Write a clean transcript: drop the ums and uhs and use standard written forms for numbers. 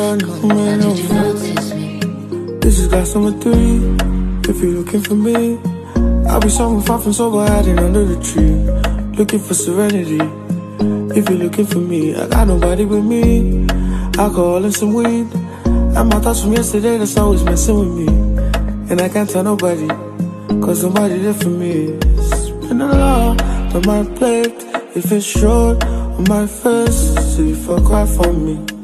God, man, did you notice me? This is glass number 3. If you're looking for me, I'll be somewhere far from sober, hiding under the tree, looking for serenity. If you're looking for me, I got nobody with me. Alcohol and some weed, and my thoughts from yesterday that's always messing with me. And I can't tell nobody, cause nobody there for me. It's been a lot on my plate. If it's short on my face, so you feel cry for me.